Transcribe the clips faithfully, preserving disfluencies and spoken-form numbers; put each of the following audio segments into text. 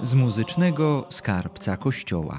z muzycznego skarbca Kościoła.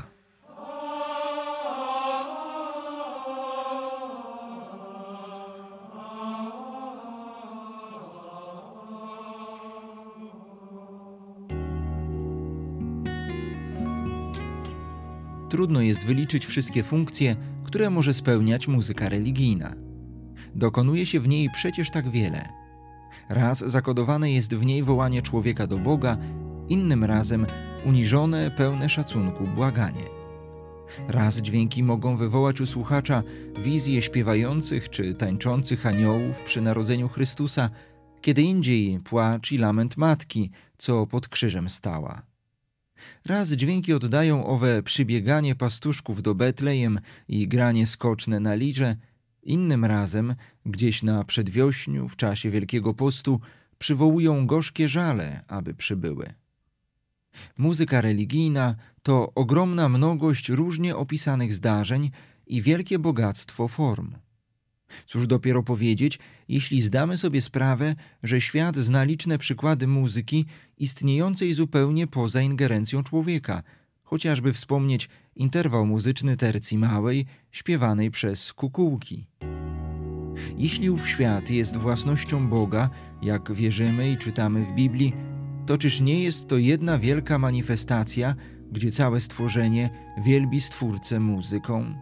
Trudno jest wyliczyć wszystkie funkcje, które może spełniać muzyka religijna. Dokonuje się w niej przecież tak wiele. Raz zakodowane jest w niej wołanie człowieka do Boga, innym razem uniżone, pełne szacunku błaganie. Raz dźwięki mogą wywołać u słuchacza wizję śpiewających czy tańczących aniołów przy narodzeniu Chrystusa, kiedy indziej płacz i lament matki, co pod krzyżem stała. Raz dźwięki oddają owe przybieganie pastuszków do Betlejem i granie skoczne na lirze, innym razem, gdzieś na przedwiośniu, w czasie Wielkiego Postu, przywołują gorzkie żale, aby przybyły. Muzyka religijna to ogromna mnogość różnie opisanych zdarzeń i wielkie bogactwo form. Cóż dopiero powiedzieć, jeśli zdamy sobie sprawę, że świat zna liczne przykłady muzyki istniejącej zupełnie poza ingerencją człowieka, chociażby wspomnieć interwał muzyczny tercji małej, śpiewanej przez kukułki. Jeśli ów świat jest własnością Boga, jak wierzymy i czytamy w Biblii, to czyż nie jest to jedna wielka manifestacja, gdzie całe stworzenie wielbi Stwórcę muzyką?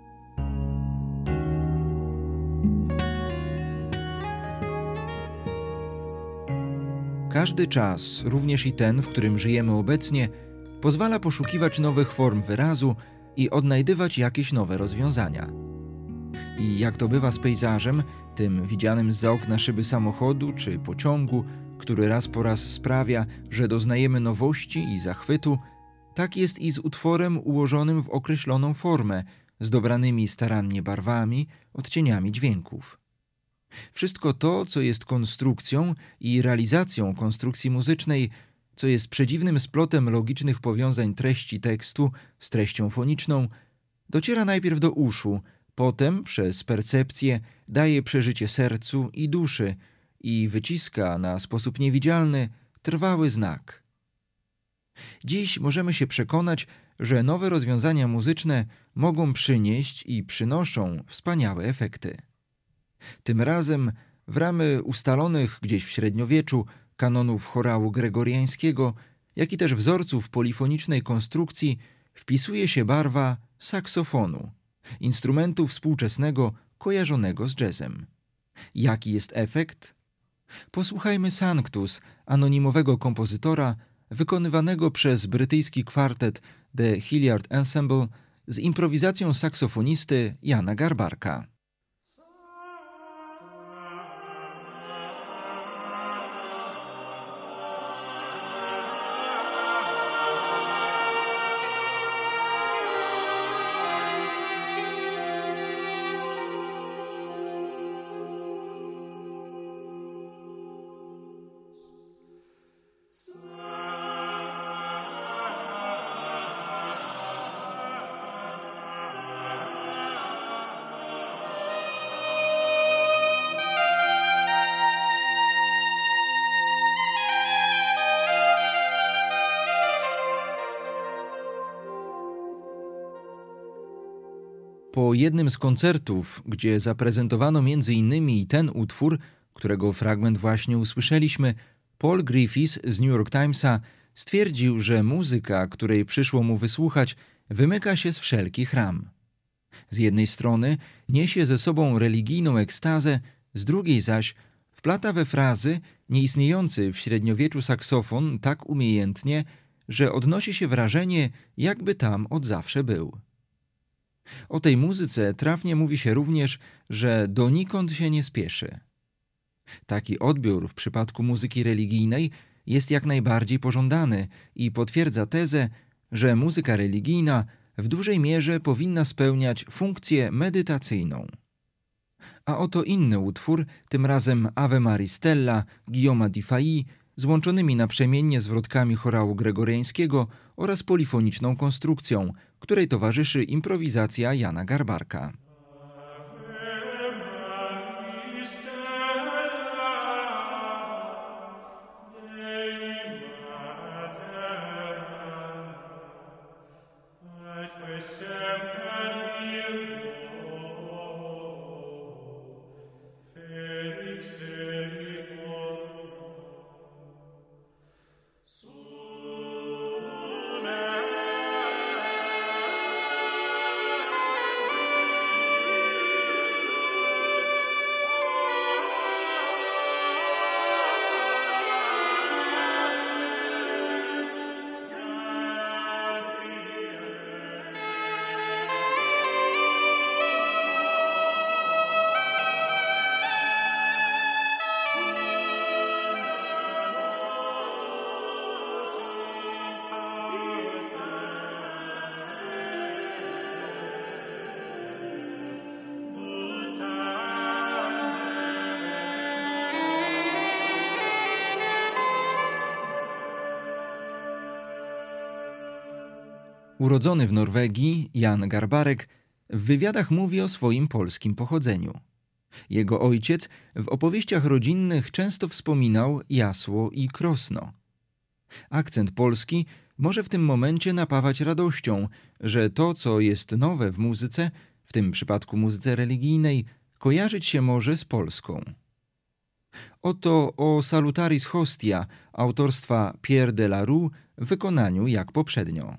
Każdy czas, również i ten, w którym żyjemy obecnie, pozwala poszukiwać nowych form wyrazu i odnajdywać jakieś nowe rozwiązania. I jak to bywa z pejzażem, tym widzianym zza okna szyby samochodu czy pociągu, który raz po raz sprawia, że doznajemy nowości i zachwytu, tak jest i z utworem ułożonym w określoną formę, z dobranymi starannie barwami, odcieniami dźwięków. Wszystko to, co jest konstrukcją i realizacją konstrukcji muzycznej, co jest przedziwnym splotem logicznych powiązań treści tekstu z treścią foniczną, dociera najpierw do uszu, potem przez percepcję daje przeżycie sercu i duszy i wyciska na sposób niewidzialny trwały znak. Dziś możemy się przekonać, że nowe rozwiązania muzyczne mogą przynieść i przynoszą wspaniałe efekty. Tym razem w ramy ustalonych gdzieś w średniowieczu kanonów chorału gregoriańskiego, jak i też wzorców polifonicznej konstrukcji wpisuje się barwa saksofonu, instrumentu współczesnego kojarzonego z jazzem. Jaki jest efekt? Posłuchajmy Sanctus anonimowego kompozytora wykonywanego przez brytyjski kwartet The Hilliard Ensemble z improwizacją saksofonisty Jana Garbarka. Po jednym z koncertów, gdzie zaprezentowano między innymi ten utwór, którego fragment właśnie usłyszeliśmy, Paul Griffiths z New York Timesa stwierdził, że muzyka, której przyszło mu wysłuchać, wymyka się z wszelkich ram. Z jednej strony niesie ze sobą religijną ekstazę, z drugiej zaś wplata we frazy nieistniejący w średniowieczu saksofon tak umiejętnie, że odnosi się wrażenie, jakby tam od zawsze był. O tej muzyce trafnie mówi się również, że donikąd się nie spieszy. Taki odbiór w przypadku muzyki religijnej jest jak najbardziej pożądany i potwierdza tezę, że muzyka religijna w dużej mierze powinna spełniać funkcję medytacyjną. A oto inny utwór, tym razem Ave Maristella Guillauma di Failly, z łączonymi naprzemiennie zwrotkami chorału gregoriańskiego oraz polifoniczną konstrukcją, której towarzyszy improwizacja Jana Garbarka. Urodzony w Norwegii, Jan Garbarek w wywiadach mówi o swoim polskim pochodzeniu. Jego ojciec w opowieściach rodzinnych często wspominał Jasło i Krosno. Akcent polski może w tym momencie napawać radością, że to, co jest nowe w muzyce, w tym przypadku muzyce religijnej, kojarzyć się może z Polską. Oto o Salutaris Hostia autorstwa Pierre de la Rue w wykonaniu jak poprzednio.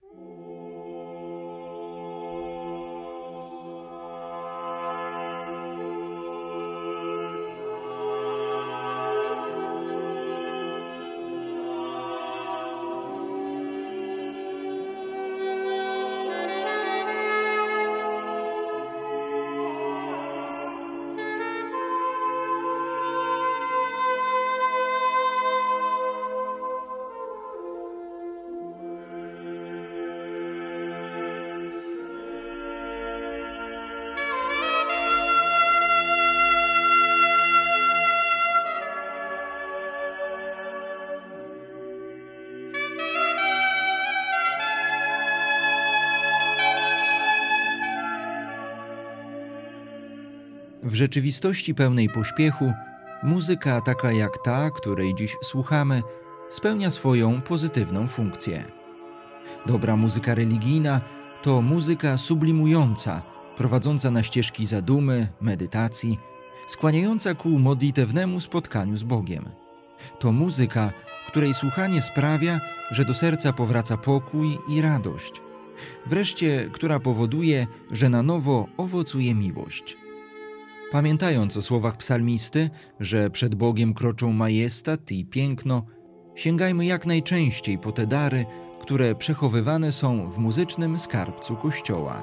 W rzeczywistości pełnej pośpiechu, muzyka taka jak ta, której dziś słuchamy, spełnia swoją pozytywną funkcję. Dobra muzyka religijna to muzyka sublimująca, prowadząca na ścieżki zadumy, medytacji, skłaniająca ku modlitewnemu spotkaniu z Bogiem. To muzyka, której słuchanie sprawia, że do serca powraca pokój i radość. Wreszcie, która powoduje, że na nowo owocuje miłość. Pamiętając o słowach psalmisty, że przed Bogiem kroczą majestat i piękno, sięgajmy jak najczęściej po te dary, które przechowywane są w muzycznym skarbcu Kościoła.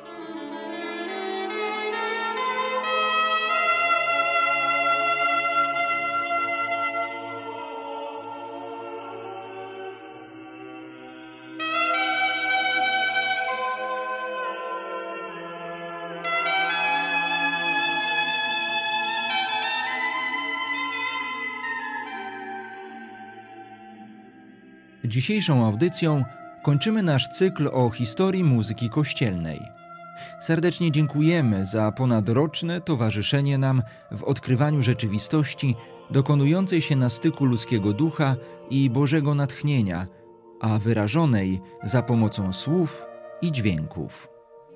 Dzisiejszą audycją kończymy nasz cykl o historii muzyki kościelnej. Serdecznie dziękujemy za ponadroczne towarzyszenie nam w odkrywaniu rzeczywistości dokonującej się na styku ludzkiego ducha i Bożego natchnienia, a wyrażonej za pomocą słów i dźwięków.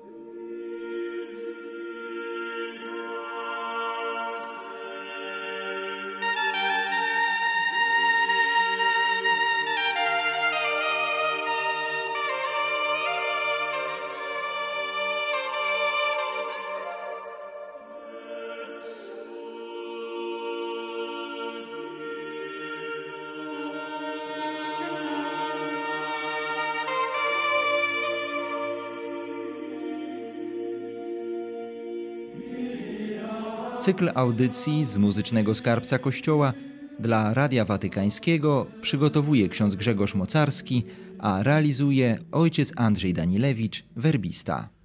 Cykl audycji z Muzycznego Skarbca Kościoła dla Radia Watykańskiego przygotowuje ksiądz Grzegorz Mocarski, a realizuje ojciec Andrzej Danilewicz, werbista.